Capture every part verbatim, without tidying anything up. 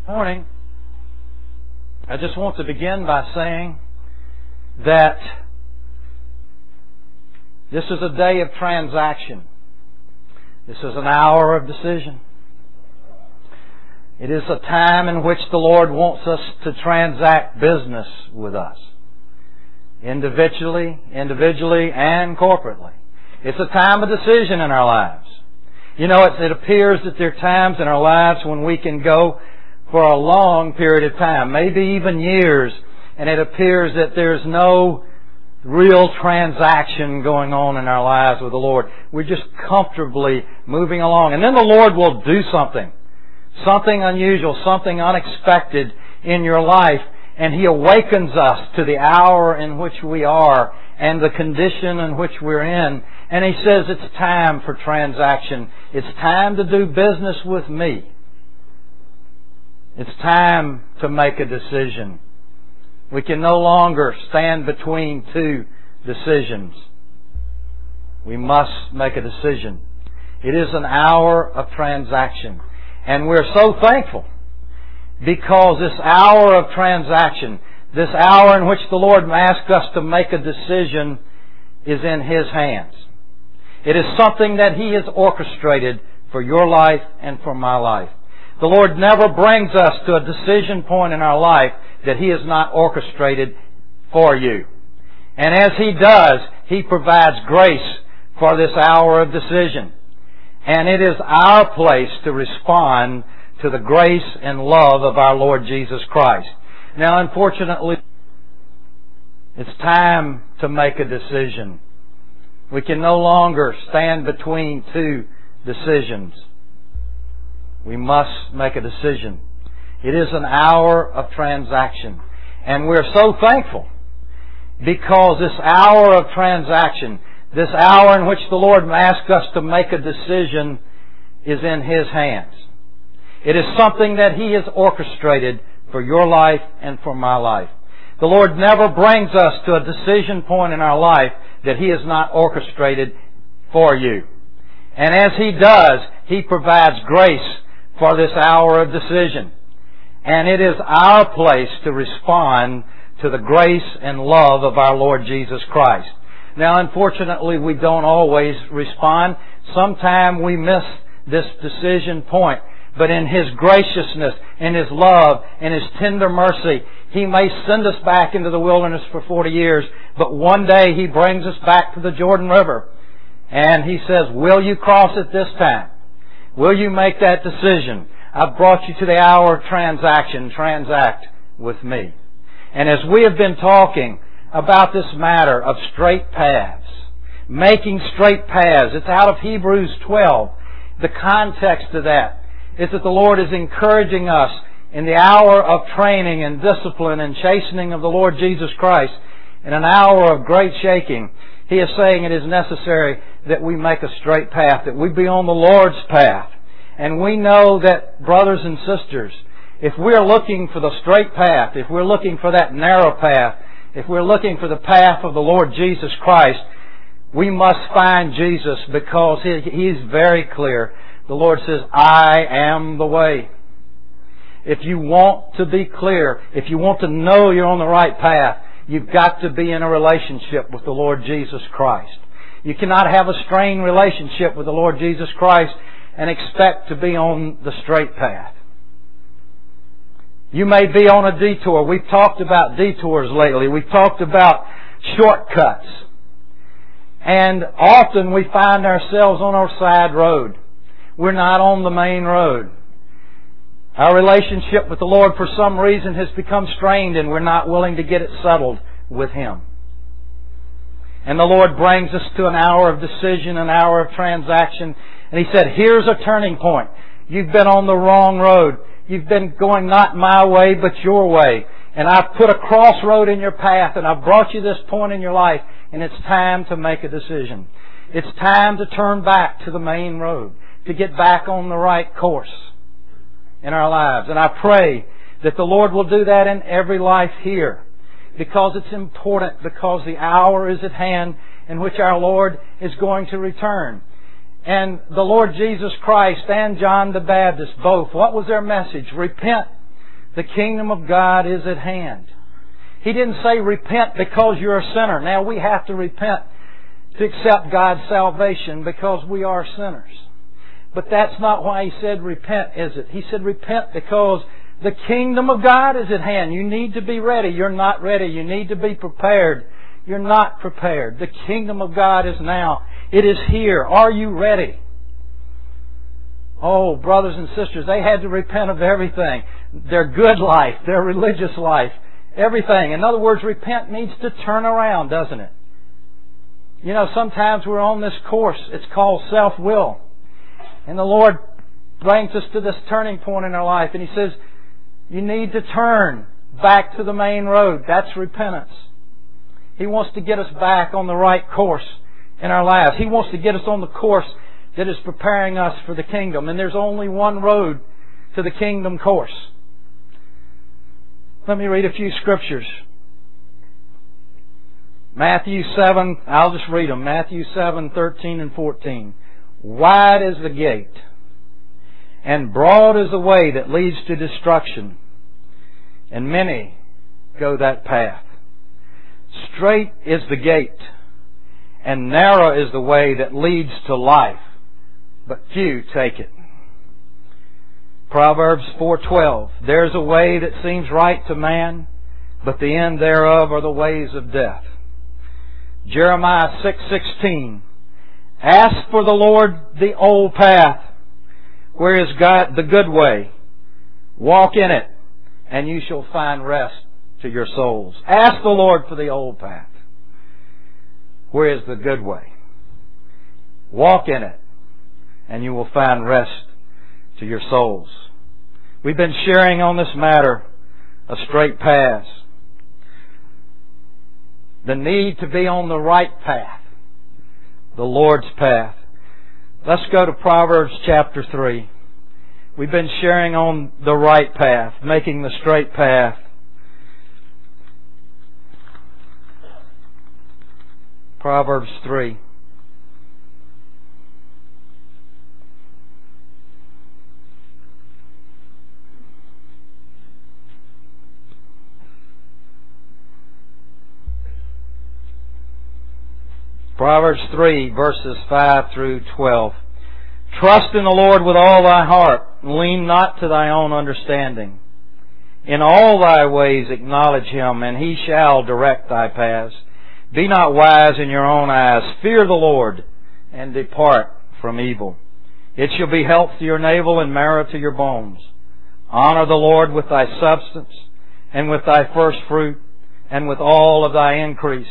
Morning. I just want to begin by saying that this is a day of transaction. This is an hour of decision. It is a time in which the Lord wants us to transact business with us. Individually, individually, and corporately. It's a time of decision in our lives. You know, it, it appears that there are times in our lives when we can go for a long period of time, maybe even years, and it appears that there's no real transaction going on in our lives with the Lord. We're just comfortably moving along. And then the Lord will do something. Something unusual, something unexpected in your life. And He awakens us to the hour in which we are and the condition in which we're in. And He says it's time for transaction. It's time to do business with me. It's time to make a decision. We can no longer stand between two decisions. We must make a decision. It is an hour of transaction. And we're so thankful because this hour of transaction, this hour in which the Lord asks us to make a decision, is in His hands. It is something that He has orchestrated for your life and for my life. The Lord never brings us to a decision point in our life that He has not orchestrated for you. And as He does, He provides grace for this hour of decision. And it is our place to respond to the grace and love of our Lord Jesus Christ. Now, unfortunately, it's time to make a decision. We can no longer stand between two decisions. We must make a decision. It is an hour of transaction. And we're so thankful because this hour of transaction, this hour in which the Lord asks us to make a decision, is in His hands. It is something that He has orchestrated for your life and for my life. The Lord never brings us to a decision point in our life that He has not orchestrated for you. And as He does, He provides grace for this hour of decision. And it is our place to respond to the grace and love of our Lord Jesus Christ. Now, unfortunately, we don't always respond. Sometimes we miss this decision point. But in His graciousness, in His love, in His tender mercy, He may send us back into the wilderness for forty years, but one day He brings us back to the Jordan River. And He says, will you cross it this time? Will you make that decision? I've brought you to the hour of transaction. Transact with me. And as we have been talking about this matter of straight paths, making straight paths, it's out of Hebrews twelve. The context of that is that the Lord is encouraging us in the hour of training and discipline and chastening of the Lord Jesus Christ, in an hour of great shaking. He is saying it is necessary that we make a straight path, that we be on the Lord's path. And we know that, brothers and sisters, if we're looking for the straight path, if we're looking for that narrow path, if we're looking for the path of the Lord Jesus Christ, we must find Jesus because He, He's very clear. The Lord says, I am the way. If you want to be clear, if you want to know you're on the right path, you've got to be in a relationship with the Lord Jesus Christ. You cannot have a strained relationship with the Lord Jesus Christ and expect to be on the straight path. You may be on a detour. We've talked about detours lately. We've talked about shortcuts. And often we find ourselves on our side road. We're not on the main road. Our relationship with the Lord for some reason has become strained and we're not willing to get it settled with Him. And the Lord brings us to an hour of decision, an hour of transaction. And He said, here's a turning point. You've been on the wrong road. You've been going not my way, but your way. And I've put a crossroad in your path and I've brought you this point in your life. And it's time to make a decision. It's time to turn back to the main road, to get back on the right course in our lives. And I pray that the Lord will do that in every life here, because it's important, because the hour is at hand in which our Lord is going to return. And the Lord Jesus Christ and John the Baptist both, what was their message? Repent The kingdom of God is at hand. He didn't say repent because you're a sinner. Now we have to repent to accept God's salvation because we are sinners. But that's not why He said repent, is it? He said repent because the kingdom of God is at hand. You need to be ready. You're not ready. You need to be prepared. You're not prepared. The kingdom of God is now. It is here. Are you ready? Oh, brothers and sisters, they had to repent of everything. Their good life, their religious life, everything. In other words, repent needs to turn around, doesn't it? You know, sometimes we're on this course. It's called self-will. And the Lord brings us to this turning point in our life. And He says, you need to turn back to the main road. That's repentance. He wants to get us back on the right course in our lives. He wants to get us on the course that is preparing us for the kingdom. And there's only one road to the kingdom course. Let me read a few scriptures. Matthew seven, I'll just read them. Matthew seven, thirteen and fourteen. Wide is the gate, and broad is the way that leads to destruction, and many go that path. Straight is the gate, and narrow is the way that leads to life, but few take it. Proverbs four twelve. There's a way that seems right to man, but the end thereof are the ways of death. Jeremiah six sixteen. Ask for the Lord the old path, where is God the good way. Walk in it, and you shall find rest to your souls. Ask the Lord for the old path, where is the good way. Walk in it, and you will find rest to your souls. We've been sharing on this matter of straight paths. The need to be on the right path, the Lord's path. Let's go to Proverbs chapter three. We've been sharing on the right path, making the straight path. Proverbs three. Proverbs three, verses five through twelve. Trust in the Lord with all thy heart, and lean not to thy own understanding. In all thy ways acknowledge Him, and He shall direct thy paths. Be not wise in your own eyes. Fear the Lord, and depart from evil. It shall be health to your navel and marrow to your bones. Honor the Lord with thy substance, and with thy first fruit, and with all of thy increase.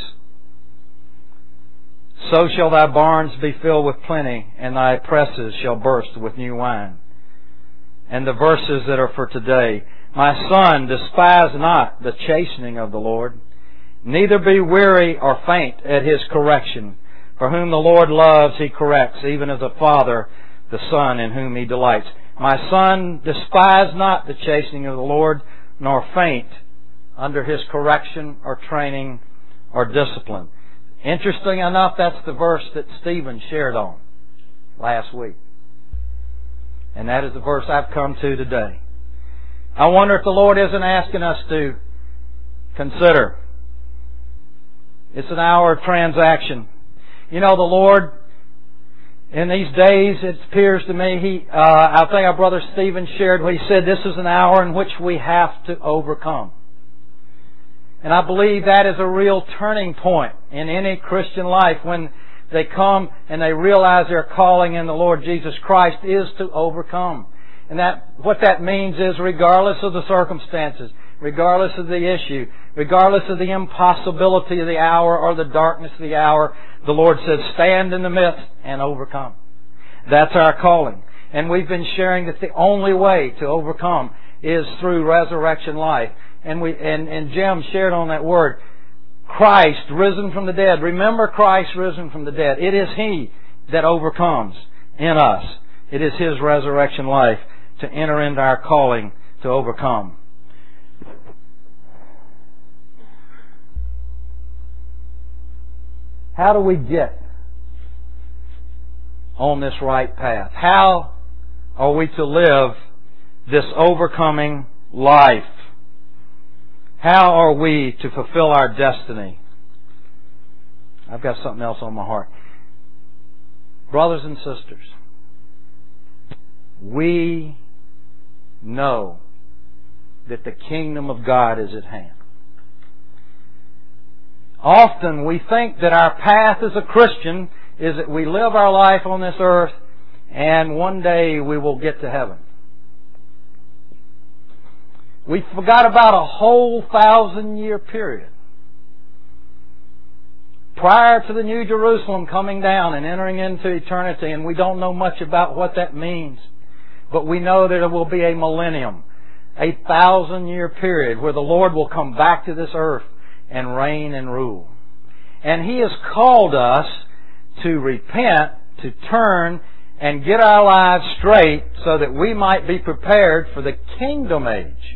So shall thy barns be filled with plenty, and thy presses shall burst with new wine. And the verses that are for today. My son, despise not the chastening of the Lord, neither be weary or faint at His correction. For whom the Lord loves, He corrects, even as a father the son in whom He delights. My son, despise not the chastening of the Lord, nor faint under His correction or training or discipline. Interesting enough, that's the verse that Stephen shared on last week. And that is the verse I've come to today. I wonder if the Lord isn't asking us to consider. It's an hour of transaction. You know, the Lord, in these days, it appears to me, He, uh, I think our brother Stephen shared, He said this is an hour in which we have to overcome. And I believe that is a real turning point in any Christian life when they come and they realize their calling in the Lord Jesus Christ is to overcome. And that what that means is regardless of the circumstances, regardless of the issue, regardless of the impossibility of the hour or the darkness of the hour, the Lord says, stand in the midst and overcome. That's our calling. And we've been sharing that the only way to overcome is through resurrection life. And we and, and Jim shared on that word, Christ risen from the dead. Remember Christ risen from the dead. It is He that overcomes in us. It is His resurrection life to enter into our calling to overcome. How do we get on this right path? How are we to live this overcoming life. How are we to fulfill our destiny? I've got something else on my heart. Brothers and sisters, we know that the kingdom of God is at hand. Often we think that our path as a Christian is that we live our life on this earth and one day we will get to heaven. We forgot about a whole thousand year period prior to the New Jerusalem coming down and entering into eternity, and we don't know much about what that means. But we know that it will be a millennium, a thousand year period where the Lord will come back to this earth and reign and rule. And He has called us to repent, to turn, and get our lives straight so that we might be prepared for the kingdom age.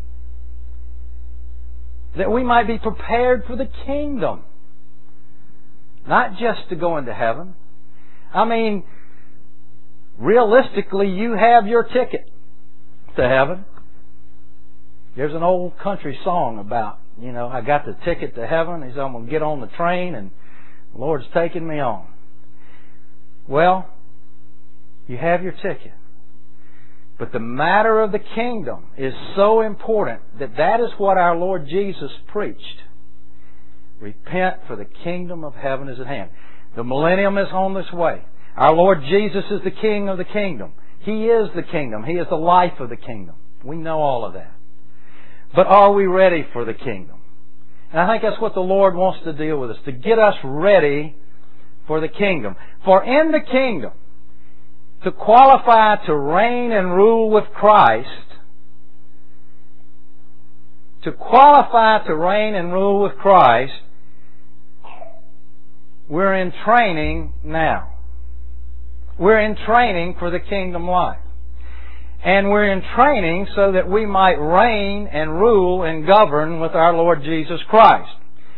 That we might be prepared for the kingdom. Not just to go into heaven. I mean, realistically, you have your ticket to heaven. There's an old country song about, you know, I got the ticket to heaven. He said, I'm going to get on the train and the Lord's taking me on. Well, you have your ticket. But the matter of the kingdom is so important that that is what our Lord Jesus preached. Repent, for the kingdom of heaven is at hand. The millennium is on this way. Our Lord Jesus is the King of the kingdom. He is the kingdom. He is the life of the kingdom. We know all of that. But are we ready for the kingdom? And I think that's what the Lord wants to deal with us, to get us ready for the kingdom. For in the kingdom, to qualify to reign and rule with Christ, to qualify to reign and rule with Christ, we're in training now. We're in training for the kingdom life. And we're in training so that we might reign and rule and govern with our Lord Jesus Christ.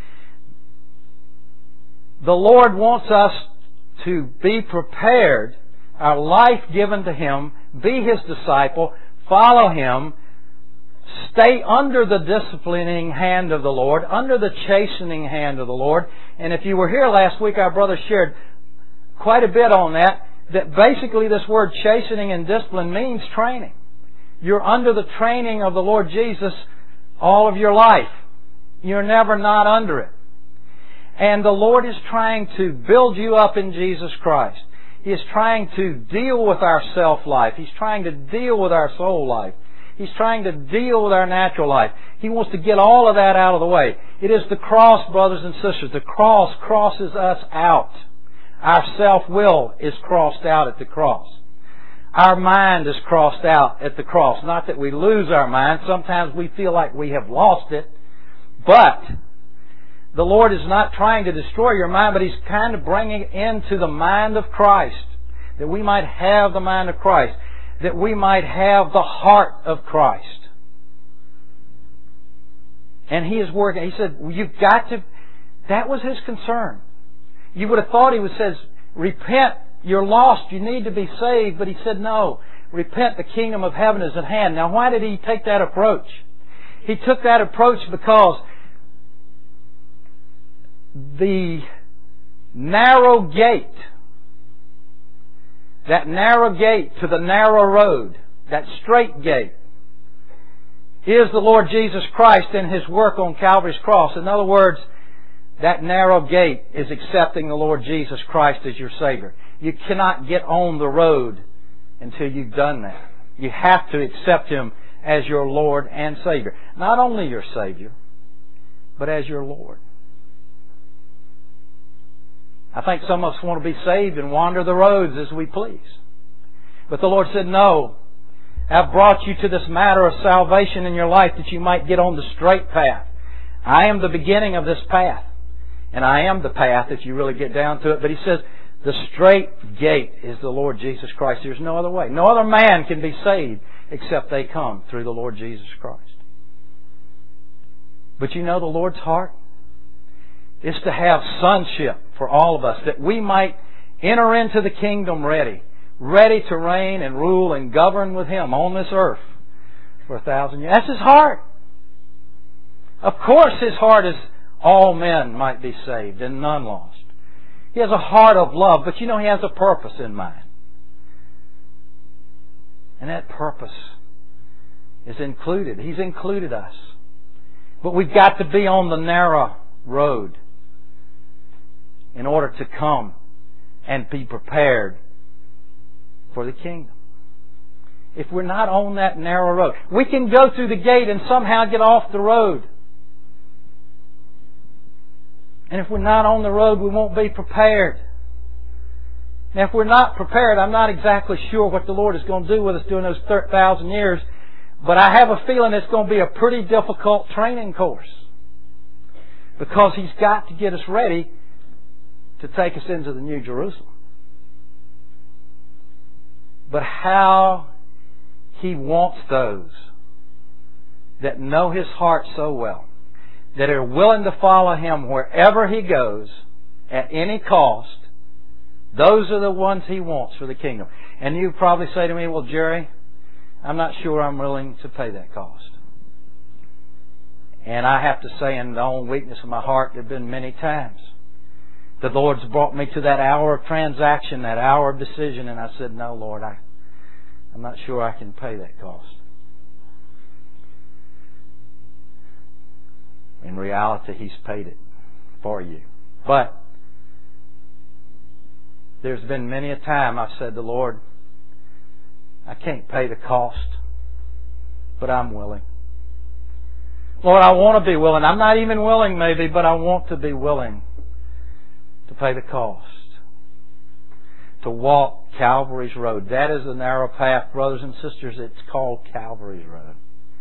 The Lord wants us to be prepared, our life given to Him, be His disciple, follow Him, stay under the disciplining hand of the Lord, under the chastening hand of the Lord. And if you were here last week, our brother shared quite a bit on that, that basically this word chastening and discipline means training. You're under the training of the Lord Jesus all of your life. You're never not under it. And the Lord is trying to build you up in Jesus Christ. He is trying to deal with our self-life. He's trying to deal with our soul life. He's trying to deal with our natural life. He wants to get all of that out of the way. It is the cross, brothers and sisters. The cross crosses us out. Our self-will is crossed out at the cross. Our mind is crossed out at the cross. Not that we lose our mind. Sometimes we feel like we have lost it. But the Lord is not trying to destroy your mind, but He's kind of bringing it into the mind of Christ. That we might have the mind of Christ. That we might have the heart of Christ. And He is working. He said, you've got to... That was His concern. You would have thought He would says, repent, you're lost, you need to be saved. But He said, no, repent, the kingdom of heaven is at hand. Now why did He take that approach? He took that approach because the narrow gate, that narrow gate to the narrow road, that straight gate, is the Lord Jesus Christ and His work on Calvary's cross. In other words, that narrow gate is accepting the Lord Jesus Christ as your Savior. You cannot get on the road until you've done that. You have to accept Him as your Lord and Savior. Not only your Savior, but as your Lord. I think some of us want to be saved and wander the roads as we please. But the Lord said, no, I've brought you to this matter of salvation in your life that you might get on the straight path. I am the beginning of this path. And I am the path if you really get down to it. But He says, the straight gate is the Lord Jesus Christ. There's no other way. No other man can be saved except they come through the Lord Jesus Christ. But you know the Lord's heart is to have sonship for all of us, that we might enter into the kingdom ready, ready to reign and rule and govern with Him on this earth for a thousand years. That's His heart. Of course His heart is all men might be saved and none lost. He has a heart of love, but you know He has a purpose in mind. And that purpose is included. He's included us. But we've got to be on the narrow road in order to come and be prepared for the kingdom. If we're not on that narrow road, we can go through the gate and somehow get off the road. And if we're not on the road, we won't be prepared. Now, if we're not prepared, I'm not exactly sure what the Lord is going to do with us during those thousand years, but I have a feeling it's going to be a pretty difficult training course. Because He's got to get us ready to take us into the New Jerusalem. But how He wants those that know His heart so well, that are willing to follow Him wherever He goes, at any cost, those are the ones He wants for the kingdom. And you probably say to me, well, Jerry, I'm not sure I'm willing to pay that cost. And I have to say, in the own weakness of my heart, there have been many times the Lord's brought me to that hour of transaction, that hour of decision, and I said, no, Lord, I, I'm not sure I can pay that cost. In reality, He's paid it for you. But there's been many a time I've said to the Lord, I can't pay the cost, but I'm willing. Lord, I want to be willing. I'm not even willing maybe, but I want to be willing to pay the cost. To walk Calvary's road. That is the narrow path, brothers and sisters. It's called Calvary's road.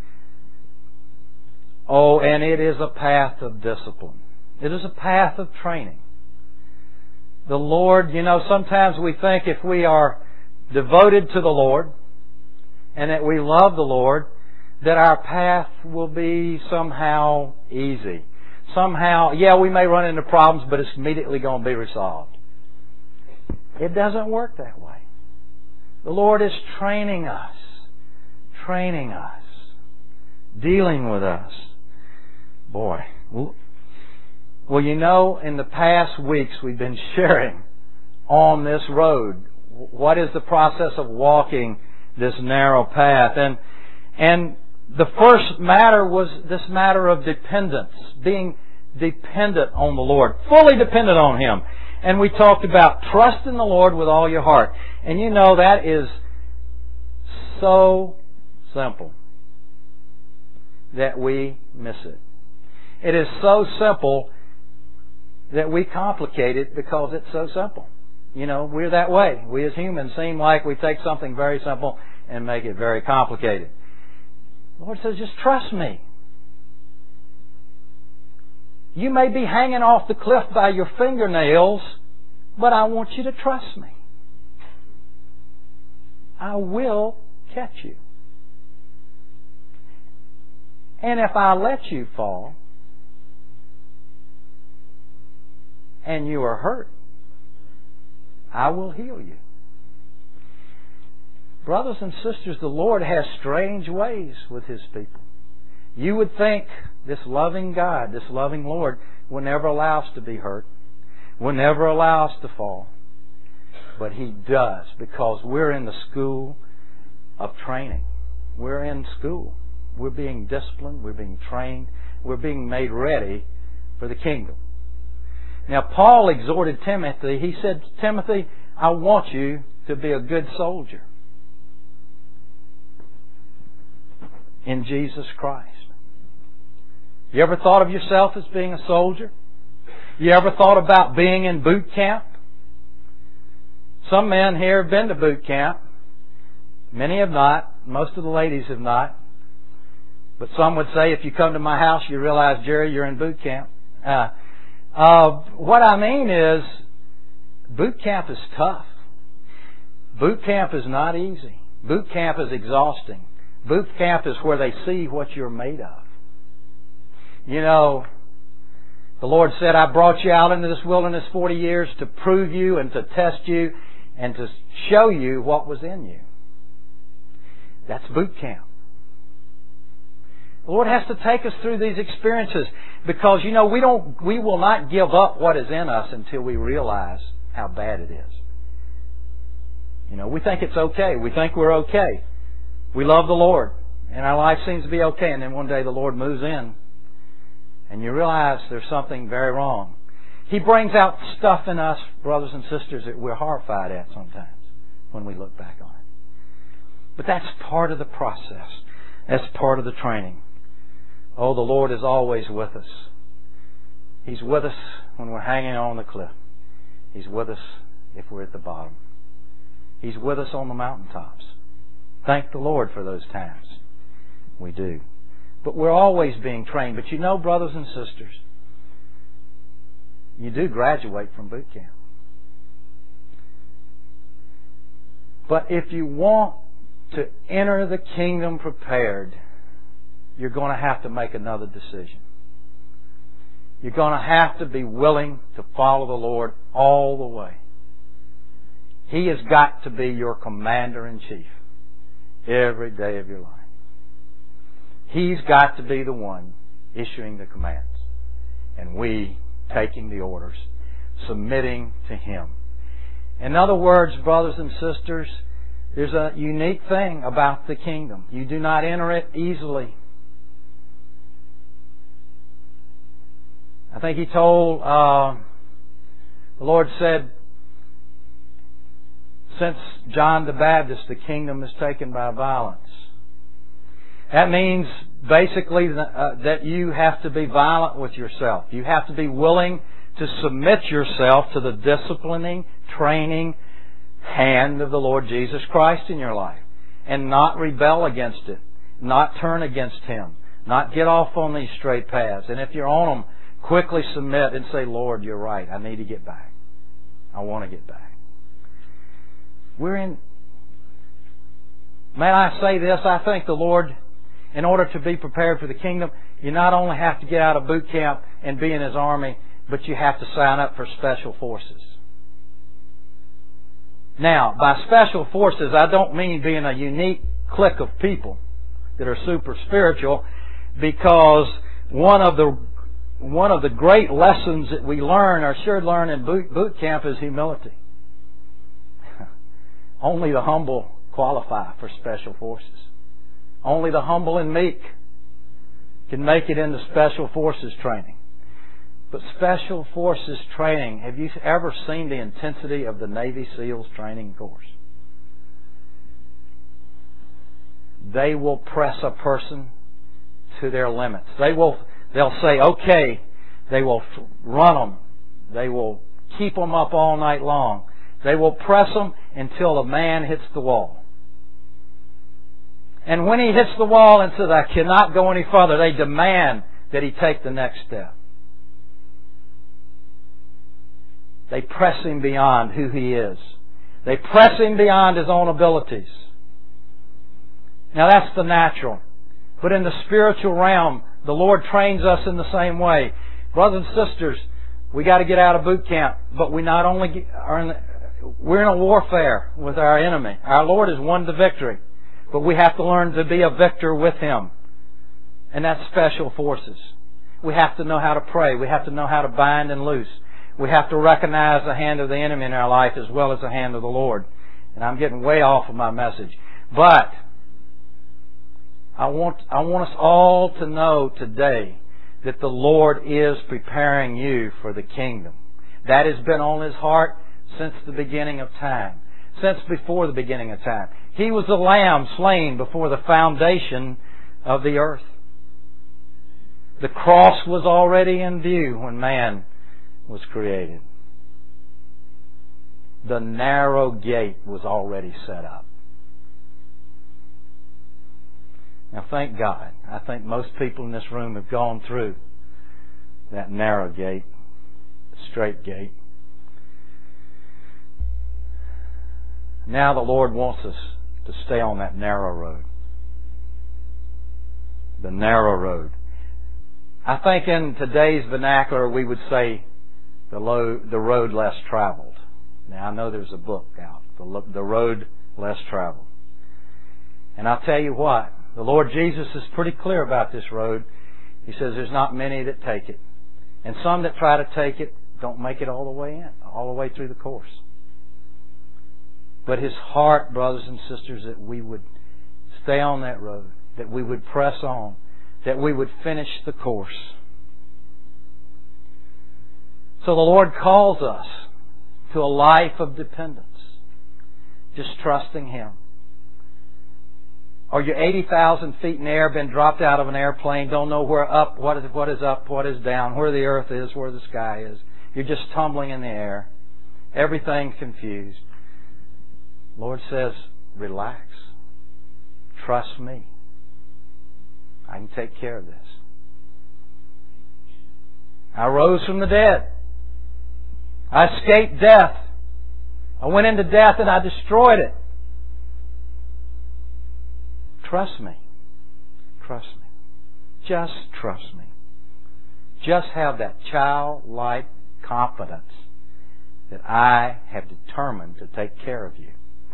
Oh, and it is a path of discipline. It is a path of training. The Lord, you know, sometimes we think if we are devoted to the Lord and that we love the Lord, that our path will be somehow easy. Somehow, yeah, we may run into problems, but it's immediately going to be resolved. It doesn't work that way. The Lord is training us, training us, dealing with us. Boy, well, you know, in the past weeks we've been sharing on this road. What is the process of walking this narrow path? And and the first matter was this matter of dependence, being dependent on the Lord, fully dependent on Him. And we talked about trust in the Lord with all your heart. And you know that is so simple that we miss it. It is so simple that we complicate it because it's so simple. You know, we're that way. We as humans seem like we take something very simple and make it very complicated. The Lord says, just trust me. You may be hanging off the cliff by your fingernails, but I want you to trust me. I will catch you. And if I let you fall, and you are hurt, I will heal you. Brothers and sisters, the Lord has strange ways with His people. You would think this loving God, this loving Lord, will never allow us to be hurt, will never allow us to fall. But He does, because we're in the school of training. We're in school. We're being disciplined. We're being trained. We're being made ready for the kingdom. Now, Paul exhorted Timothy. He said, Timothy, I want you to be a good soldier in Jesus Christ. You ever thought of yourself as being a soldier? You ever thought about being in boot camp? Some men here have been to boot camp. Many have not. Most of the ladies have not. But some would say, if you come to my house, you realize, Jerry, you're in boot camp. Uh, uh, what I mean is, boot camp is tough. Boot camp is not easy. Boot camp is exhausting. Boot camp is where they see what you're made of. You know, the Lord said, I brought you out into this wilderness forty years to prove you and to test you and to show you what was in you. That's boot camp. The Lord has to take us through these experiences because, you know, we don't, we will not give up what is in us until we realize how bad it is. You know, we think it's okay. We think we're okay. We love the Lord and our life seems to be okay, and then one day the Lord moves in and you realize there's something very wrong. He brings out stuff in us, brothers and sisters, that we're horrified at sometimes when we look back on it. But that's part of the process. That's part of the training. Oh, the Lord is always with us. He's with us when we're hanging on the cliff. He's with us if we're at the bottom. He's with us on the mountaintops. Thank the Lord for those times. We do. But we're always being trained. But you know, brothers and sisters, you do graduate from boot camp. But if you want to enter the kingdom prepared, you're going to have to make another decision. You're going to have to be willing to follow the Lord all the way. He has got to be your commander-in-chief every day of your life. He's got to be the one issuing the commands, and we taking the orders, submitting to Him. In other words, brothers and sisters, there's a unique thing about the kingdom. You do not enter it easily. I think He told, uh, the Lord said, since John the Baptist, the kingdom is taken by violence. That means basically uh, that you have to be violent with yourself. You have to be willing to submit yourself to the disciplining, training hand of the Lord Jesus Christ in your life, and not rebel against it, not turn against Him, not get off on these straight paths. And if you're on them, quickly submit and say, Lord, you're right. I need to get back. I want to get back. We're in... May I say this? I think the Lord, in order to be prepared for the kingdom, you not only have to get out of boot camp and be in His army, but you have to sign up for special forces. Now, by special forces, I don't mean being a unique clique of people that are super spiritual, because one of the one of the great lessons that we learn, or should learn in boot, boot camp, is humility. Only the humble qualify for special forces. Only the humble and meek can make it into special forces training. But special forces training, have you ever seen the intensity of the Navy SEALs training course? They will press a person to their limits. They will, they'll say, okay, they will run them. They will keep them up all night long. They will press them until a man hits the wall. And when he hits the wall and says, I cannot go any further, they demand that he take the next step. They press him beyond who he is. They press him beyond his own abilities. Now that's the natural. But in the spiritual realm, the Lord trains us in the same way. Brothers and sisters, we got to get out of boot camp, but we not only get, are in the, we're in a warfare with our enemy. Our Lord has won the victory, but we have to learn to be a victor with Him. And that's special forces. We have to know how to pray. We have to know how to bind and loose. We have to recognize the hand of the enemy in our life as well as the hand of the Lord. And I'm getting way off of my message. But I want, I want us all to know today that the Lord is preparing you for the kingdom. That has been on His heart since the beginning of time. Since before the beginning of time. He was the Lamb slain before the foundation of the earth. The cross was already in view when man was created. The narrow gate was already set up. Now thank God, I think most people in this room have gone through that narrow gate, the straight gate. Now the Lord wants us to stay on that narrow road. The narrow road. I think in today's vernacular we would say the, low, the road less traveled. Now I know there's a book out, The, the Road Less Traveled. And I'll tell you what, The Lord Jesus is pretty clear about this road. He says there's not many that take it. And some that try to take it don't make it all the way in, all the way through the course. But His heart, brothers and sisters, that we would stay on that road, that we would press on, that we would finish the course. So the Lord calls us to a life of dependence, just trusting Him. Or you're eighty thousand feet in the air, been dropped out of an airplane, don't know where up, what is, what is up, what is down, where the earth is, where the sky is. You're just tumbling in the air. Everything's confused. Lord says, relax. Trust me. I can take care of this. I rose from the dead. I escaped death. I went into death and I destroyed it. Trust me. Trust me. Just trust me. Just have that childlike confidence that I have determined to take care of you.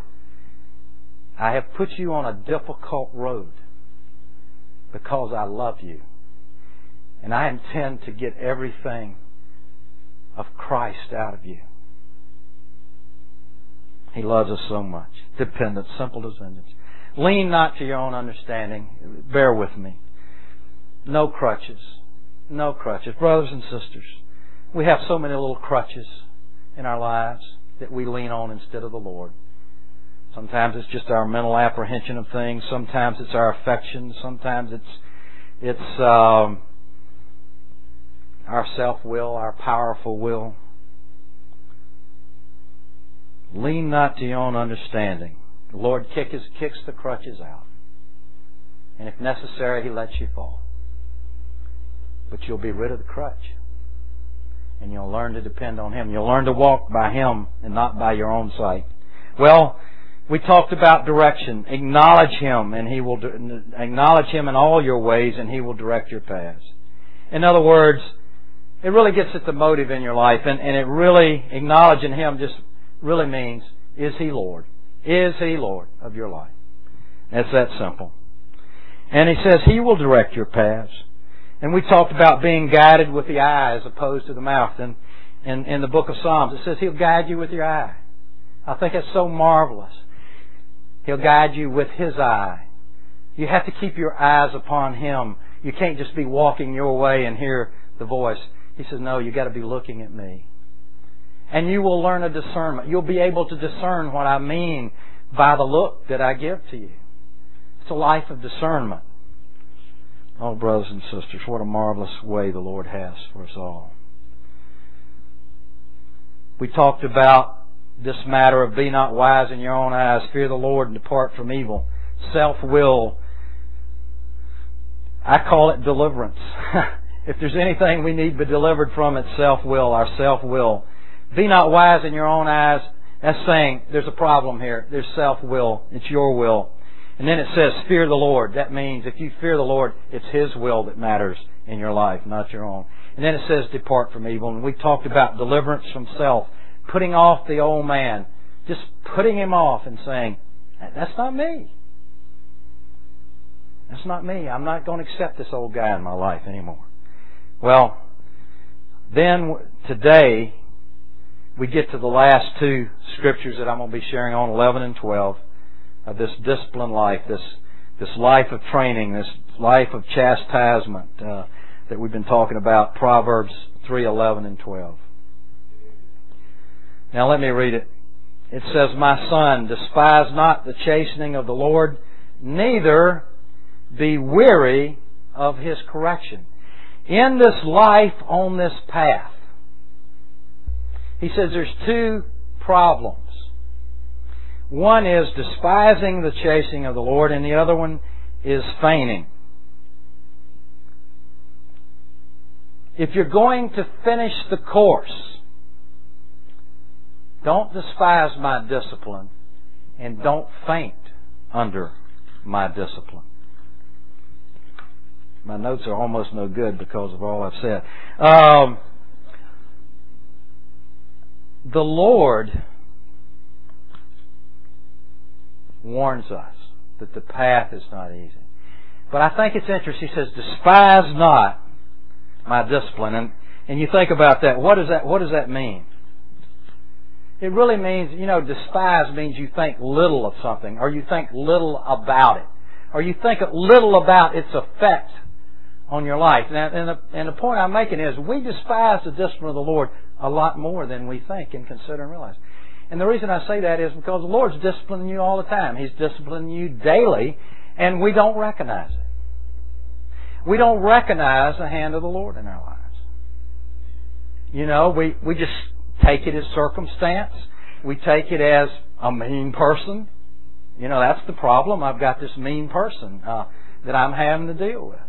I have put you on a difficult road because I love you. And I intend to get everything of Christ out of you. He loves us so much. Dependent, simple descendants. Lean not to your own understanding. Bear with me. No crutches. No crutches. Brothers and sisters, we have so many little crutches in our lives that we lean on instead of the Lord. Sometimes it's just our mental apprehension of things. Sometimes it's our affection. Sometimes it's it's um, our self-will, our powerful will. Lean not to your own understanding. The Lord kick his, kicks the crutches out. And if necessary, He lets you fall. But you'll be rid of the crutch. And you'll learn to depend on Him. You'll learn to walk by Him and not by your own sight. Well, we talked about direction. Acknowledge Him and He will acknowledge Him in all your ways and He will direct your paths. In other words, it really gets at the motive in your life, and, and it really, acknowledging Him just really means, is He Lord? Is He Lord of your life? It's that simple. And He says He will direct your paths. And we talked about being guided with the eye as opposed to the mouth. And in, in the book of Psalms, it says He'll guide you with your eye. I think it's so marvelous. He'll guide you with His eye. You have to keep your eyes upon Him. You can't just be walking your way and hear the voice. He says, no, you've got to be looking at me. And you will learn a discernment. You'll be able to discern what I mean by the look that I give to you. It's a life of discernment. Oh, brothers and sisters, what a marvelous way the Lord has for us all. We talked about this matter of be not wise in your own eyes, fear the Lord and depart from evil. Self-will. I call it deliverance. If there's anything we need to be delivered from, it's self-will, our self-will. Be not wise in your own eyes. That's saying there's a problem here. There's self-will. It's your will. And then it says fear the Lord. That means if you fear the Lord, it's His will that matters in your life, not your own. And then it says depart from evil. And we talked about deliverance from self. Putting off the old man. Just putting him off and saying, that's not me. That's not me. I'm not going to accept this old guy in my life anymore. Well, then today we get to the last two scriptures that I'm going to be sharing on, eleven and twelve, of this disciplined life, this this life of training, this life of chastisement uh, that we've been talking about, Proverbs three, eleven and twelve. Now let me read it. It says, my son, despise not the chastening of the Lord, neither be weary of His correction. In this life, on this path, he says there's two problems. One is despising the chastening of the Lord, and the other one is feigning. If you're going to finish the course, don't despise my discipline, and don't faint under my discipline. My notes are almost no good because of all I've said. Um, the Lord warns us that the path is not easy. But I think it's interesting. He says, despise not my discipline. And, and you think about that. What does that, what does that mean? It really means, you know, despise means you think little of something, or you think little about it, or you think little about its effect on your life. Now, and the, and the point I'm making is we despise the discipline of the Lord a lot more than we think and consider and realize. And the reason I say that is because the Lord's disciplining you all the time. He's disciplining you daily, and we don't recognize it. We don't recognize the hand of the Lord in our lives. You know, we, we just take it as circumstance. We take it as a mean person. You know, that's the problem. I've got this mean person uh, that I'm having to deal with.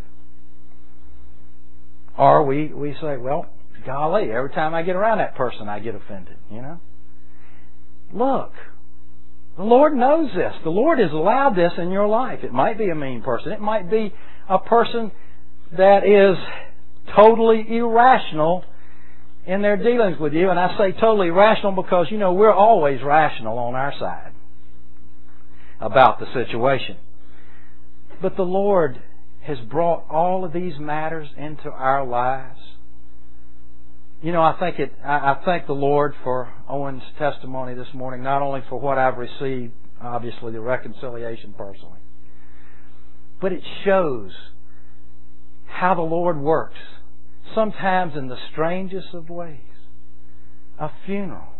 Or we, we say, well, golly, every time I get around that person, I get offended, you know. Look, the Lord knows this. The Lord has allowed this in your life. It might be a mean person. It might be a person that is totally irrational in their dealings with you. And I say totally irrational because, you know, we're always rational on our side about the situation. But the Lord has brought all of these matters into our lives. You know, I think it. I, I thank the Lord for Owen's testimony this morning, not only for what I've received, obviously the reconciliation personally, but it shows how the Lord works, sometimes in the strangest of ways. A funeral.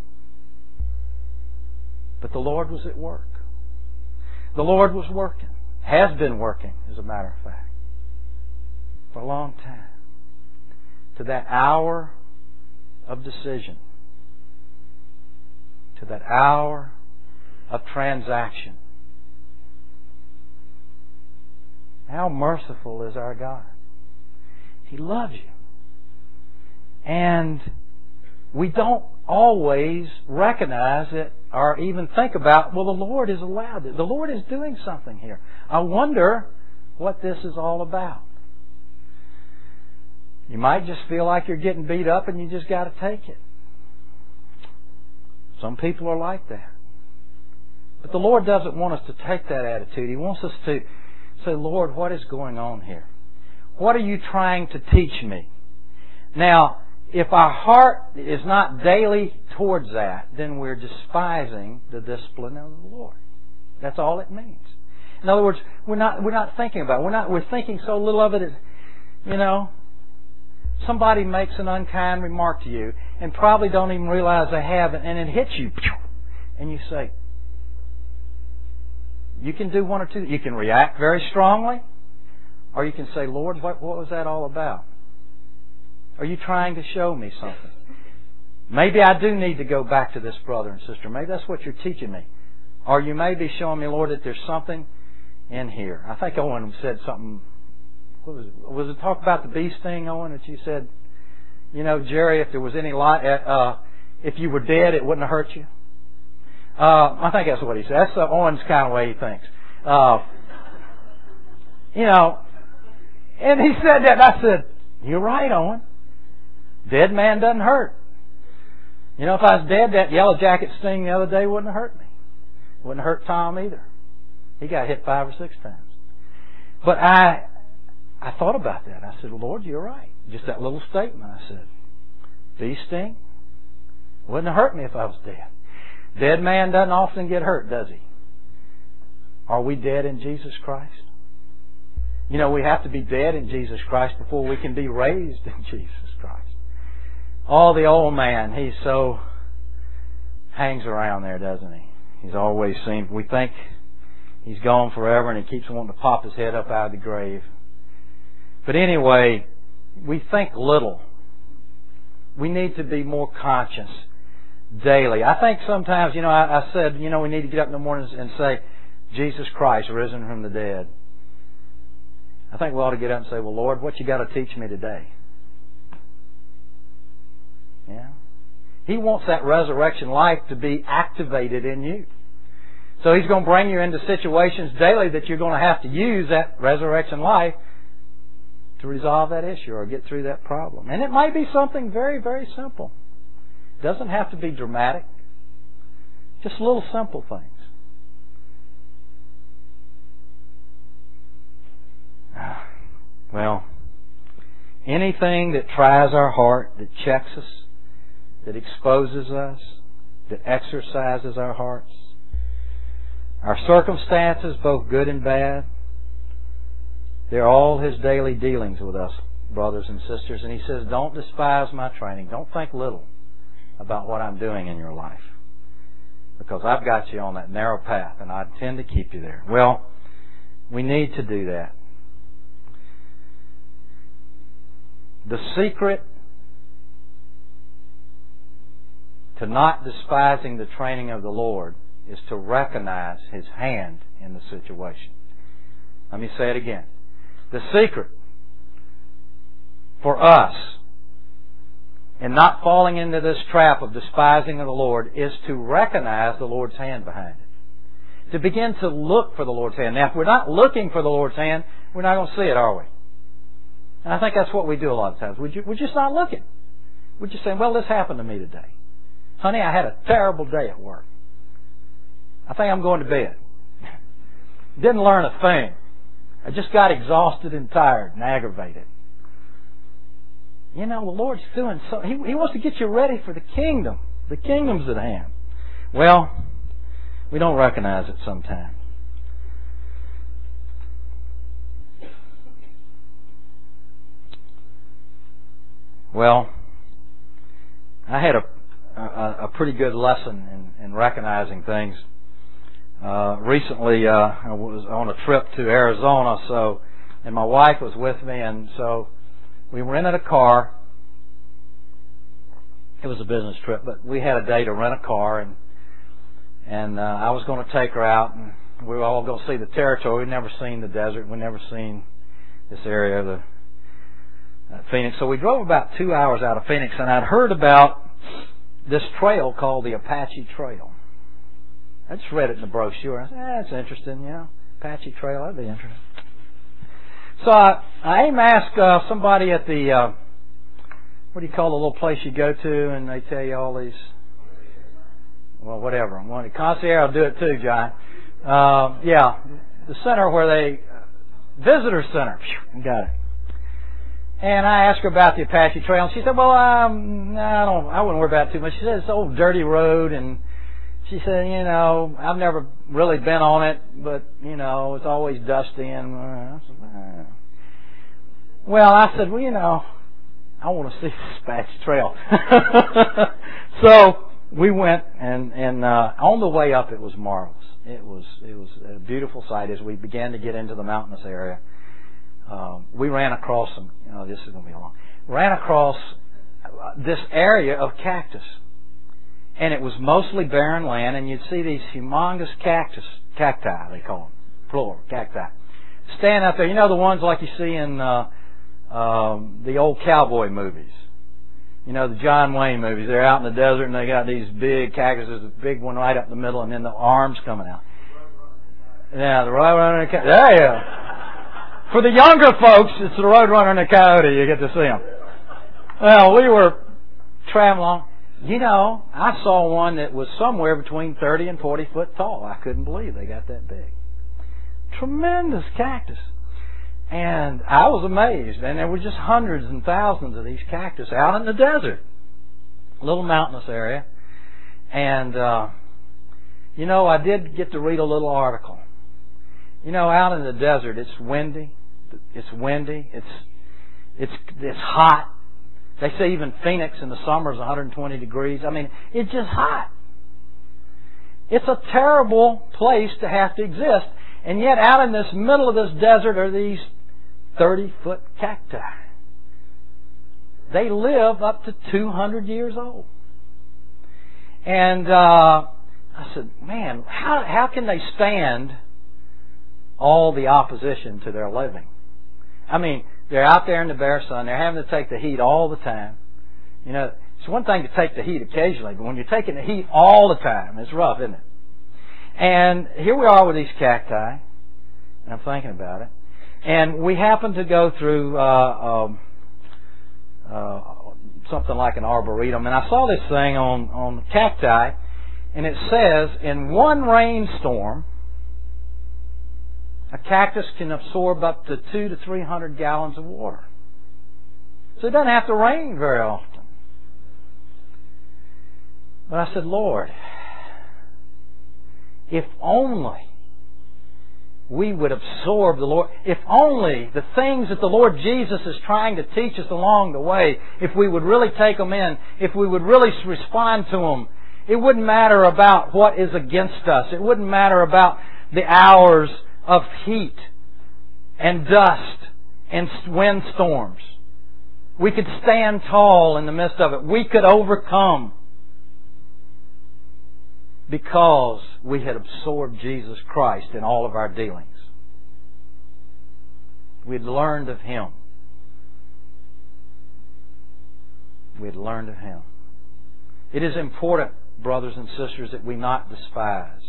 But the Lord was at work. The Lord was working, has been working, as a matter of fact, for a long time. To that hour of decision, to that hour of transaction. How merciful is our God. He loves you. And we don't always recognize it or even think about, well, the Lord has allowed it. The Lord is doing something here. I wonder what this is all about. You might just feel like you're getting beat up and you just got to take it. Some people are like that. But the Lord doesn't want us to take that attitude. He wants us to say, Lord, what is going on here? What are you trying to teach me? Now, if our heart is not daily towards that, then we're despising the discipline of the Lord. That's all it means. In other words, we're not we're not thinking about it. We're not we're thinking so little of it as, you know, somebody makes an unkind remark to you and probably don't even realize they have it, and it hits you, and you say, you can do one or two. You can react very strongly, or you can say, Lord, what, what was that all about? Are you trying to show me something? Maybe I do need to go back to this brother and sister. Maybe that's what you're teaching me. Or you may be showing me, Lord, that there's something in here. I think Owen said something. What was it? Was it talk about the bee sting, Owen? That you said, you know, Jerry, if there was any light, uh, if you were dead, it wouldn't have hurt you. Uh, I think that's what he said. That's uh, Owen's kind of way he thinks. Uh, you know, and he said that, and I said, you're right, Owen. Dead man doesn't hurt. You know, if I was dead, that yellow jacket sting the other day wouldn't have hurt me. Wouldn't hurt Tom either. He got hit five or six times. But I, I thought about that. I said, Lord, you're right. Just that little statement. I said, bee sting wouldn't have hurt me if I was dead. Dead man doesn't often get hurt, does he? Are we dead in Jesus Christ? You know, we have to be dead in Jesus Christ before we can be raised in Jesus Christ. Oh, the old man, he so hangs around there, doesn't he? He's always seems, we think he's gone forever, and he keeps wanting to pop his head up out of the grave. But anyway, we think little. We need to be more conscious daily. I think sometimes, you know, I, I said, you know, we need to get up in the mornings and say, Jesus Christ, risen from the dead. I think we ought to get up and say, well, Lord, what you got to teach me today? Yeah. He wants that resurrection life to be activated in you. So He's going to bring you into situations daily that you're going to have to use that resurrection life to resolve that issue or get through that problem. And it might be something very, very simple. It doesn't have to be dramatic. Just little simple things. Well, anything that tries our heart, that checks us, that exposes us, that exercises our hearts, our circumstances, both good and bad, they're all His daily dealings with us, brothers and sisters. And He says, don't despise my training. Don't think little about what I'm doing in your life, because I've got you on that narrow path and I intend to keep you there. Well, we need to do that. The secret to not despising the training of the Lord is to recognize His hand in the situation. Let me say it again. The secret for us in not falling into this trap of despising of the Lord is to recognize the Lord's hand behind it. To begin to look for the Lord's hand. Now, if we're not looking for the Lord's hand, we're not going to see it, are we? And I think that's what we do a lot of times. We're just not looking. We're just saying, well, this happened to me today. Honey, I had a terrible day at work. I think I'm going to bed. Didn't learn a thing. I just got exhausted and tired and aggravated. You know, the Lord's doing so. He, he wants to get you ready for the kingdom. The kingdom's at hand. Well, we don't recognize it sometimes. Well, I had a a, a pretty good lesson in, in recognizing things. Uh, recently, uh, I was on a trip to Arizona, so and my wife was with me, and so we rented a car. It was a business trip, but we had a day to rent a car, and and uh, I was going to take her out, and we were all going to see the territory. We'd never seen the desert. We'd never seen this area of the uh, Phoenix. So we drove about two hours out of Phoenix, and I'd heard about this trail called the Apache Trail. I just read it in the brochure. I said, eh, that's interesting, you know. Apache Trail, that'd be interesting. So I, I aim to ask uh, somebody at the, uh, what do you call the little place you go to and they tell you all these, well, whatever. One of the concierge will do it too, John. Uh, yeah, the center where they, uh, visitor center. Phew, got it. And I asked her about the Apache Trail, and she said, well, um, I don't, I wouldn't worry about it too much. She said, it's an old dirty road, and she said, you know, I've never really been on it, but, you know, it's always dusty. And uh, I said, ah. Well, I said, well, you know, I want to see this Apache Trail. So we went, and, and uh, on the way up, it was marvelous. It was, it was a beautiful sight as we began to get into the mountainous area. Um, we ran across some, oh, this is going to be long, ran across this area of cactus. And it was mostly barren land, and you'd see these humongous cactus, cacti, they call them, plural, cacti, stand out there. You know the ones like you see in uh, um, the old cowboy movies. You know, the John Wayne movies. They're out in the desert, and they got these big cactuses, a big one right up the middle, and then the arms coming out. Yeah, the Roadrunner and the Coyote. There you go. For the younger folks, it's the Roadrunner and the Coyote. You get to see them. Well, we were traveling along. You know, I saw one that was somewhere between thirty and forty foot tall. I couldn't believe they got that big. Tremendous cactus. And I was amazed. And there were just hundreds and thousands of these cactus out in the desert. Little mountainous area. And, uh, you know, I did get to read a little article. You know, out in the desert, it's windy. It's windy. It's, it's, it's hot. They say even Phoenix in the summer is one hundred twenty degrees. I mean, it's just hot. It's a terrible place to have to exist. And yet out in this middle of this desert are these thirty foot cacti. They live up to two hundred years old. And uh, I said, man, how, how can they stand all the opposition to their living? I mean, they're out there in the bare sun. They're having to take the heat all the time. You know, it's one thing to take the heat occasionally, but when you're taking the heat all the time, it's rough, isn't it? And here we are with these cacti, and I'm thinking about it. And we happen to go through uh, um, uh, something like an arboretum, and I saw this thing on, on cacti, and it says, in one rainstorm, A cactus can absorb up to two to three hundred gallons of water. So it doesn't have to rain very often. But I said, Lord, if only we would absorb the Lord, if only the things that the Lord Jesus is trying to teach us along the way, if we would really take them in, if we would really respond to them, it wouldn't matter about what is against us. It wouldn't matter about the hours of heat and dust and windstorms. We could stand tall in the midst of it. We could overcome because we had absorbed Jesus Christ in all of our dealings. We had learned of Him. We had learned of Him. It is important, brothers and sisters, that we not despise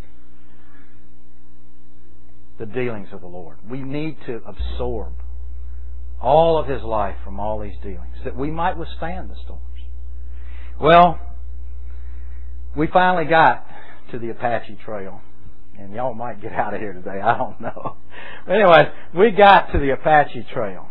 the dealings of the Lord. We need to absorb all of His life from all these dealings, that we might withstand the storms. Well, we finally got to the Apache Trail. And y'all might get out of here today, I don't know. But anyway, we got to the Apache Trail.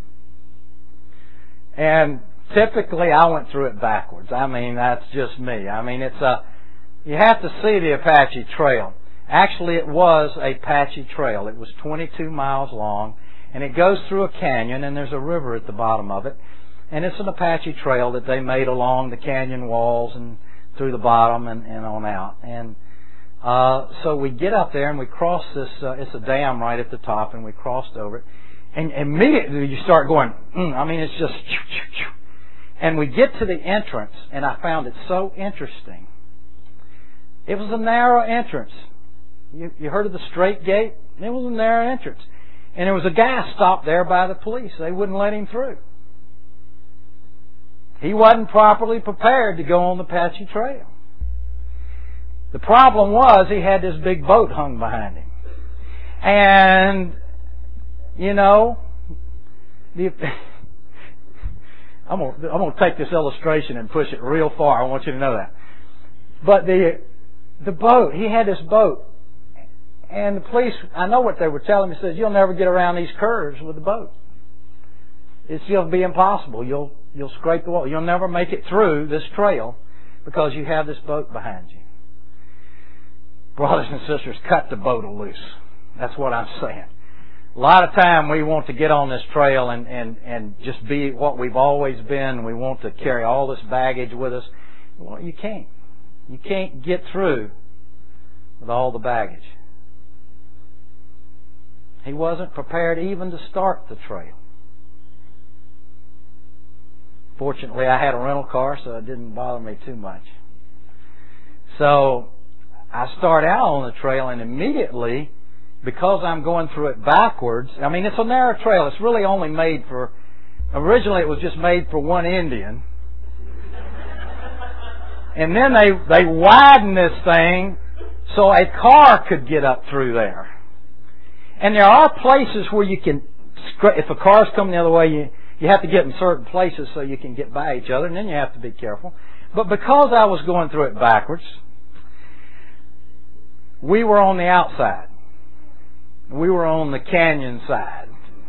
And typically I went through it backwards. I mean, that's just me. I mean, it's a, you have to see the Apache Trail. Actually, it was a Apache Trail. It was twenty-two miles long, and it goes through a canyon, and there's a river at the bottom of it. And it's an Apache Trail that they made along the canyon walls and through the bottom and, and on out. And uh, so we get up there and we cross this, uh, it's a dam right at the top, and we crossed over it. And immediately you start going, mm, I mean, it's just, and we get to the entrance, and I found it so interesting. It was a narrow entrance. You, you heard of the Straight Gate? It was a narrow entrance. And there was a guy stopped there by the police. They wouldn't let him through. He wasn't properly prepared to go on the Apache Trail. The problem was he had this big boat hung behind him. And, you know, the, I'm going I'm going to take this illustration and push it real far. I want you to know that. But the the boat, he had this boat. And the police, I know what they were telling me, says, you'll never get around these curves with the boat. It's going to be impossible. You'll You'll scrape the wall. You'll never make it through this trail because you have this boat behind you. Brothers and sisters, cut the boat loose. That's what I'm saying. A lot of time we want to get on this trail and, and, and just be what we've always been. We want to carry all this baggage with us. Well, you can't. You can't get through with all the baggage. He wasn't prepared even to start the trail. Fortunately, I had a rental car, so it didn't bother me too much. So I start out on the trail, and immediately, because I'm going through it backwards, I mean, it's a narrow trail. It's really only made for, originally it was just made for one Indian. And then they, they widened this thing so a car could get up through there. And there are places where you can, if a car's coming the other way, you, you have to get in certain places so you can get by each other, and then you have to be careful. But because I was going through it backwards, we were on the outside. We were on the canyon side.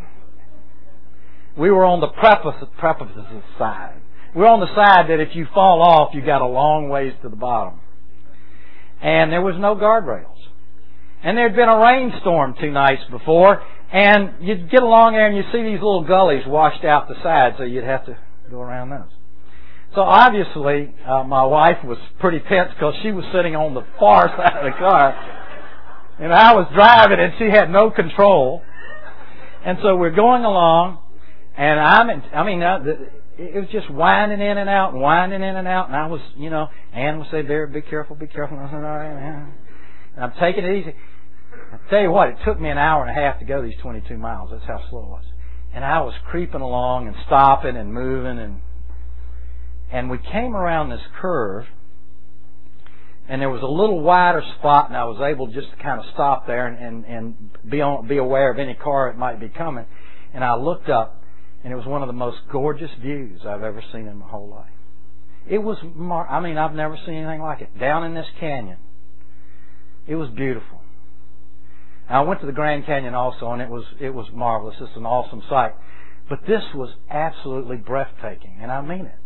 We were on the precipice, precipice side. We were on the side that if you fall off, you got a long ways to the bottom. And there was no guardrails. And there had been a rainstorm two nights before, and you'd get along there and you'd see these little gullies washed out the side, so you'd have to go around those. So obviously, uh, my wife was pretty tense because she was sitting on the far side of the car, and I was driving, and she had no control. And so we're going along, and I'm, in, I mean, uh, the, it was just winding in and out, and winding in and out, and I was, you know, Ann would say, "Bear, be careful, be careful." And I said, "All right, man." And I'm taking it easy. I tell you what, it took me an hour and a half to go these twenty-two miles. That's how slow it was. And I was creeping along and stopping and moving, and and we came around this curve, and there was a little wider spot, and I was able just to kind of stop there and and, and be on, be aware of any car that might be coming. And I looked up, and it was one of the most gorgeous views I've ever seen in my whole life. It was, mar- I mean, I've never seen anything like it. Down in this canyon. It was beautiful. And I went to the Grand Canyon also, and it was it was marvelous. It's an awesome sight. But this was absolutely breathtaking, and I mean it.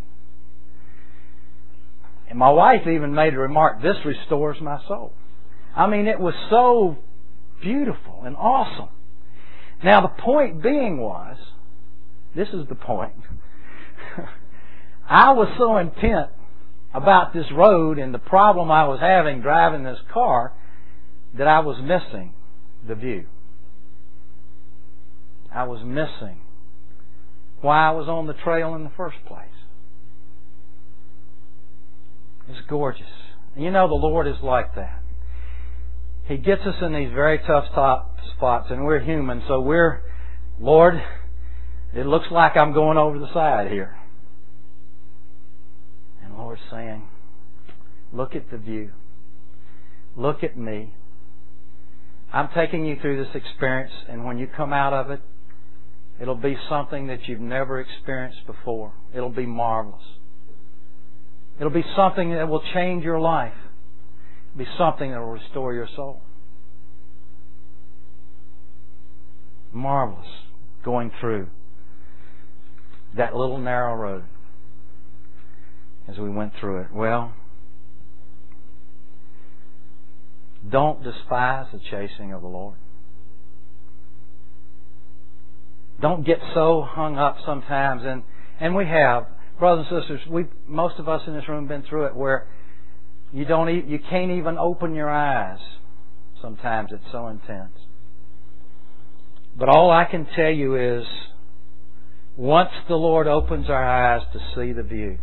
And my wife even made a remark, "This restores my soul." I mean, it was so beautiful and awesome. Now, the point being was, this is the point, I was so intent about this road and the problem I was having driving this car that I was missing the view. I was missing why I was on the trail in the first place. It's gorgeous. And you know, the Lord is like that. He gets us in these very tough top spots, and we're human, so we're, Lord, it looks like I'm going over the side here. And the Lord's saying, look at the view. Look at me. I'm taking you through this experience, and when you come out of it, it'll be something that you've never experienced before. It'll be marvelous. It'll be something that will change your life. It'll be something that will restore your soul. Marvelous going through that little narrow road as we went through it. Well, don't despise the chasing of the Lord. Don't get so hung up sometimes, and, and we have, brothers and sisters, we most of us in this room have been through it, where you don't e- you can't even open your eyes. Sometimes it's so intense. But all I can tell you is, once the Lord opens our eyes to see the view,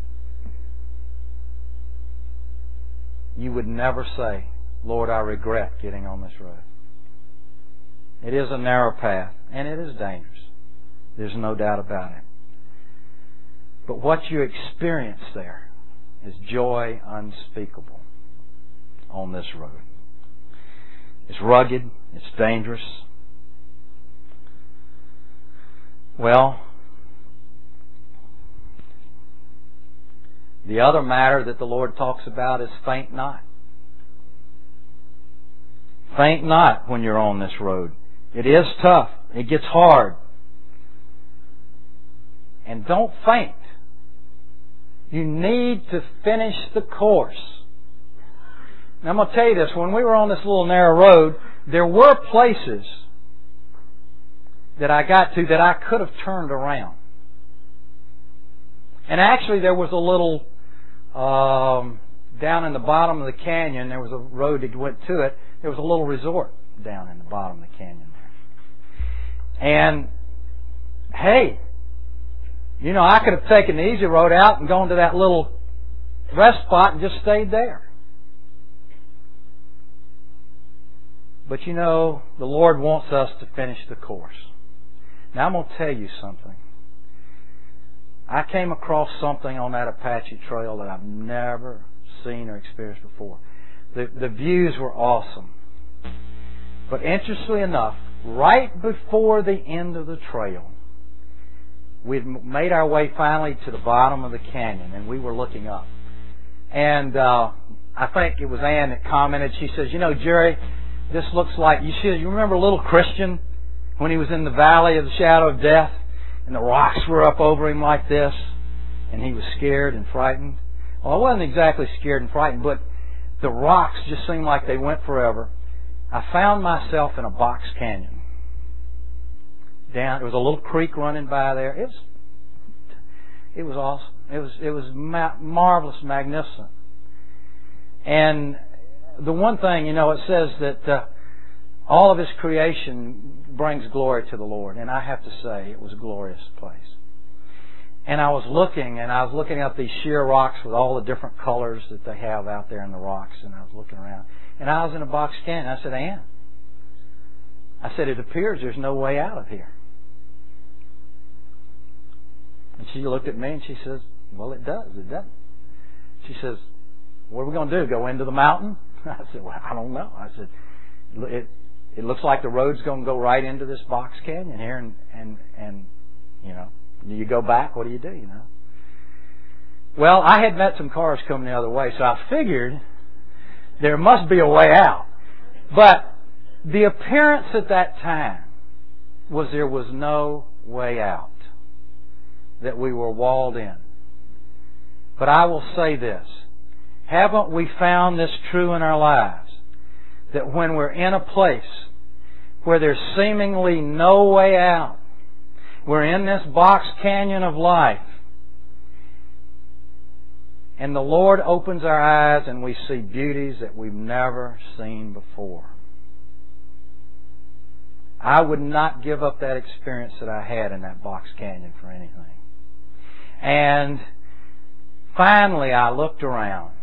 you would never say, Lord, I regret getting on this road. It is a narrow path, and it is dangerous. There's no doubt about it. But what you experience there is joy unspeakable on this road. It's rugged. It's dangerous. Well, the other matter that the Lord talks about is faint not. Faint not when you're on this road. It is tough. It gets hard. And don't faint. You need to finish the course. Now I'm going to tell you this. When we were on this little narrow road, there were places that I got to that I could have turned around. And actually there was a little, um, down in the bottom of the canyon, there was a road that went to it. There was a little resort down in the bottom of the canyon there. And, hey, you know, I could have taken the easy road out and gone to that little rest spot and just stayed there. But you know, the Lord wants us to finish the course. Now I'm going to tell you something. I came across something on that Apache Trail that I've never seen or experienced before. The, the views were awesome. But interestingly enough, right before the end of the trail, we'd made our way finally to the bottom of the canyon, and we were looking up. And uh, I think it was Ann that commented. She says, you know, Jerry, this looks like, you see, you remember little Christian when he was in the valley of the shadow of death, and the rocks were up over him like this, and he was scared and frightened? Well, I wasn't exactly scared and frightened, but the rocks just seemed like they went forever. I found myself in a box canyon. Down, there was a little creek running by there. It was, it was awesome. It was, it was ma- marvelous, magnificent. And the one thing, you know, it says that uh, all of His creation brings glory to the Lord, and I have to say, it was a glorious place. And I was looking, and I was looking up these sheer rocks with all the different colors that they have out there in the rocks, and I was looking around. And I was in a box canyon. I said, Ann, I said, it appears there's no way out of here. And she looked at me and she says, well, it does. It doesn't. She says, what are we going to do? Go into the mountain? I said, well, I don't know. I said, it it looks like the road's going to go right into this box canyon here, and, and, and you know, do you go back? What do you do, you know? Well, I had met some cars coming the other way, so I figured there must be a way out. But The appearance at that time was there was no way out, that we were walled in. But I will say this, haven't we found this true in our lives? That when we're in a place where there's seemingly no way out, we're in this box canyon of life, and the Lord opens our eyes and we see beauties that we've never seen before. I would not give up that experience that I had in that box canyon for anything. And finally I looked around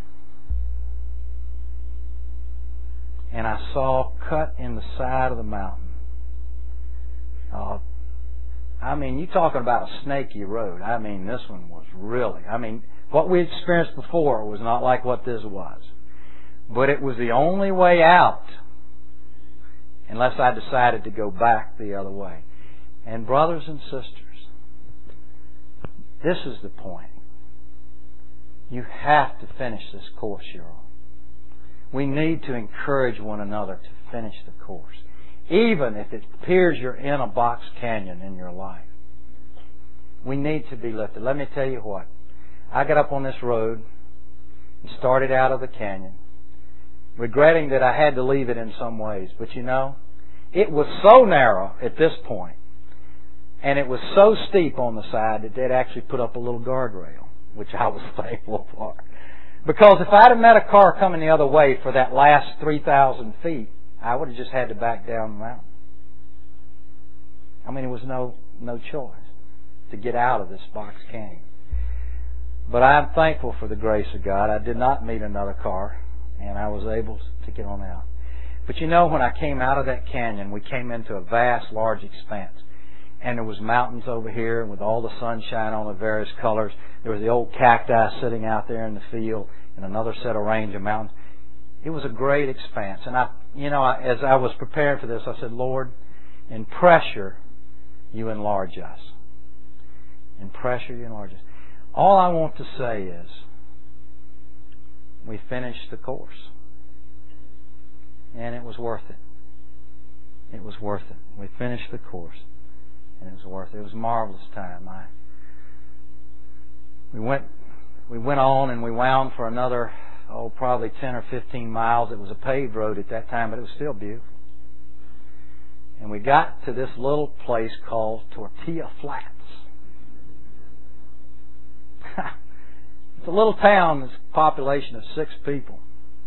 and I saw cut in the side of the mountain. Uh, I mean, you're talking about a snaky road. I mean, this one was really, I mean, what we experienced before was not like what this was. But it was the only way out unless I decided to go back the other way. And brothers and sisters, this is the point. You have to finish this course you're on. We need to encourage one another to finish the course, even if it appears you're in a box canyon in your life. We need to be lifted. Let me tell you what. I got up on this road and started out of the canyon, regretting that I had to leave it in some ways. But you know, it was so narrow at this point, and it was so steep on the side that they'd actually put up a little guardrail, which I was thankful for. Because if I'd have met a car coming the other way for that last three thousand feet, I would have just had to back down the mountain. I mean, there was no, no choice to get out of this box canyon. But I'm thankful for the grace of God. I did not meet another car, and I was able to get on out. But you know, when I came out of that canyon, we came into a vast, large expanse. And there was mountains over here with all the sunshine on the various colors. There was the old cacti sitting out there in the field and another set of range of mountains. It was a great expanse. And I, you know, as I was preparing for this, I said, Lord, in pressure, you enlarge us. In pressure, you enlarge us. All I want to say is, we finished the course. And it was worth it. It was worth it. We finished the course. And it was worth it. It was a marvelous time. I, we went, we went on and we wound for another, oh, probably ten or fifteen miles. It was a paved road at that time, but it was still beautiful. And we got to this little place called Tortilla Flats. It's a little town that's a population of six people.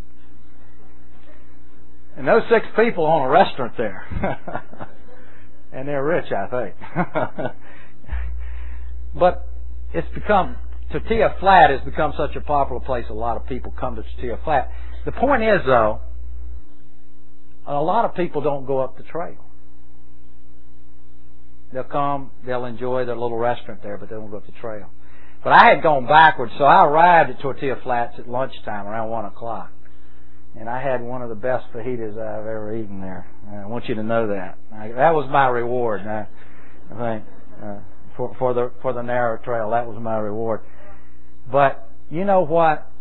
And those six people own a restaurant there. And they're rich, I think. But it's become, Tortilla Flat has become such a popular place, a lot of people come to Tortilla Flat. The point is, though, a lot of people don't go up the trail. They'll come, they'll enjoy their little restaurant there, but they don't go up the trail. But I had gone backwards, so I arrived at Tortilla Flats at lunchtime around one o'clock. And I had one of the best fajitas I've ever eaten there. I want you to know that. I, that was my reward. I, I think uh, for for the for the narrow trail, that was my reward. But you know what?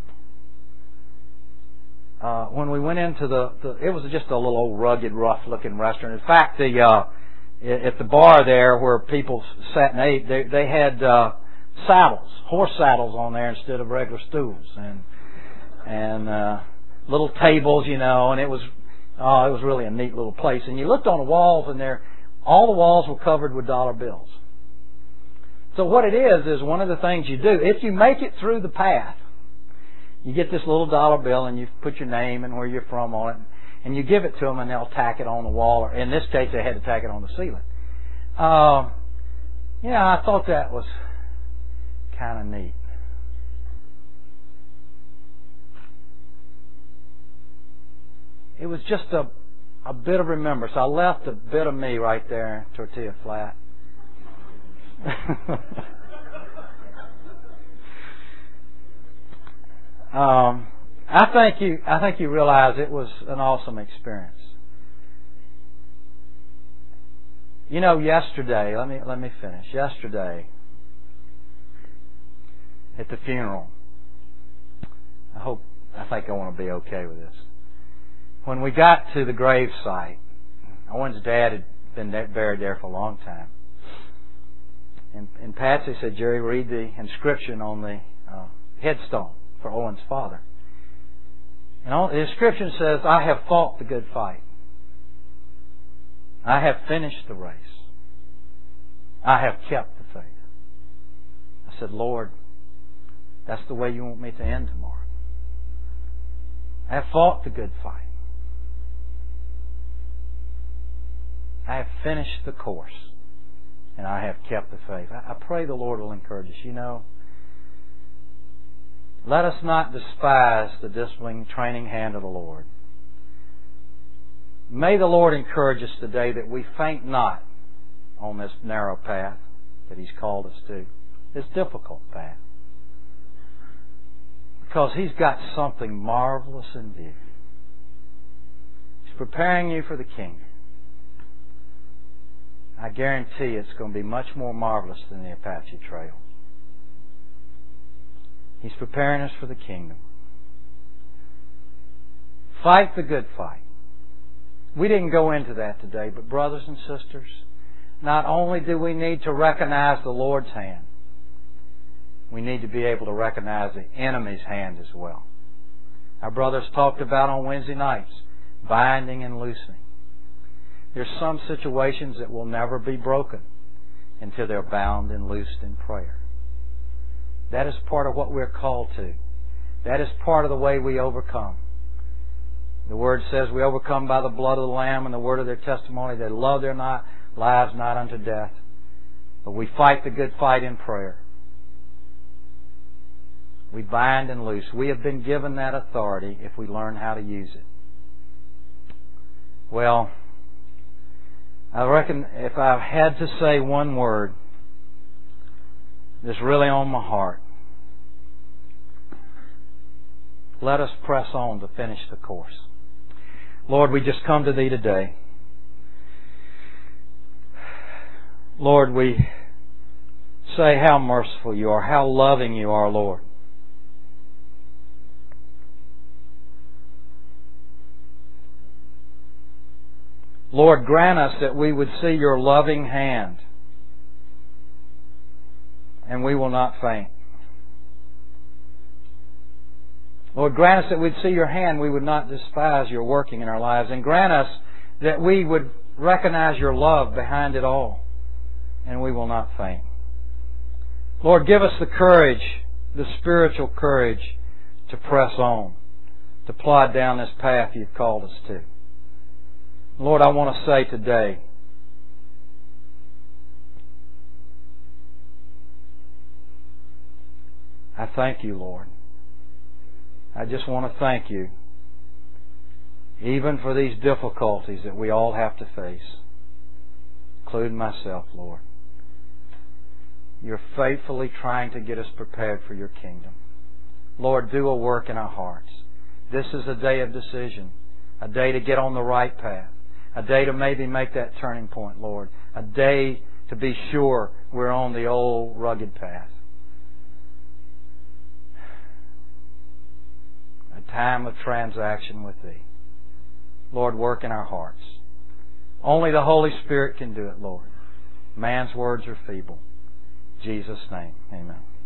Uh, when we went into the, the, it was just a little old rugged, rough-looking restaurant. In fact, the uh, at the bar there where people sat and ate, they they had uh, saddles, horse saddles on there instead of regular stools, and and. Uh, little tables, you know, and it was, oh, it was really a neat little place. And you looked on the walls, and there, all the walls were covered with dollar bills. So what it is, is one of the things you do, if you make it through the path, you get this little dollar bill, and you put your name and where you're from on it, and you give it to them, and they'll tack it on the wall, or in this case, they had to tack it on the ceiling. Uh, yeah, I thought that was kind of neat. It was just a, a bit of remembrance. I left a bit of me right there in Tortilla Flat. um, I think you. I think you realize it was an awesome experience. You know, yesterday. Let me let me finish. Yesterday, at the funeral. I hope. I think I want to be okay with this. when we got to the grave site, Owen's dad had been buried there for a long time. And, and Patsy said, Jerry, read the inscription on the uh, headstone for Owen's father. And all, the inscription says, I have fought the good fight. I have finished the race. I have kept the faith. I said, Lord, that's the way you want me to end tomorrow. I have fought the good fight. I have finished the course. And I have kept the faith. I, I pray the Lord will encourage us. You know, let us not despise the disciplining, training hand of the Lord. May the Lord encourage us today that we faint not on this narrow path that He's called us to. This difficult path. Because He's got something marvelous in view. He's preparing you for the kingdom. I guarantee it's going to be much more marvelous than the Apache Trail. He's preparing us for the kingdom. Fight the good fight. We didn't go into that today, but brothers and sisters, not only do we need to recognize the Lord's hand, we need to be able to recognize the enemy's hand as well. Our brothers talked about on Wednesday nights, binding and loosing. There's some situations that will never be broken until they're bound and loosed in prayer. That is part of what we're called to. That is part of the way we overcome. The Word says we overcome by the blood of the Lamb and the word of their testimony. They love their not, lives not unto death. But we fight the good fight in prayer. We bind and loose. We have been given that authority if we learn how to use it. Well, I reckon if I had to say one word that's really on my heart, let us press on to finish the course. Lord, we just come to Thee today. Lord, we say how merciful You are, how loving You are, Lord. Lord, grant us that we would see Your loving hand and we will not faint. Lord, grant us that we'd see Your hand, we would not despise Your working in our lives, and grant us that we would recognize Your love behind it all and we will not faint. Lord, give us the courage, the spiritual courage to press on, to plod down this path You've called us to. Lord, I want to say today, I thank You, Lord. I just want to thank You, even for these difficulties that we all have to face, including myself, Lord. You're faithfully trying to get us prepared for Your kingdom. Lord, do a work in our hearts. This is a day of decision, a day to get on the right path. A day to maybe make that turning point, Lord. A day to be sure we're on the old rugged path. A time of transaction with Thee. Lord, work in our hearts. Only the Holy Spirit can do it, Lord. Man's words are feeble. In Jesus' name, amen.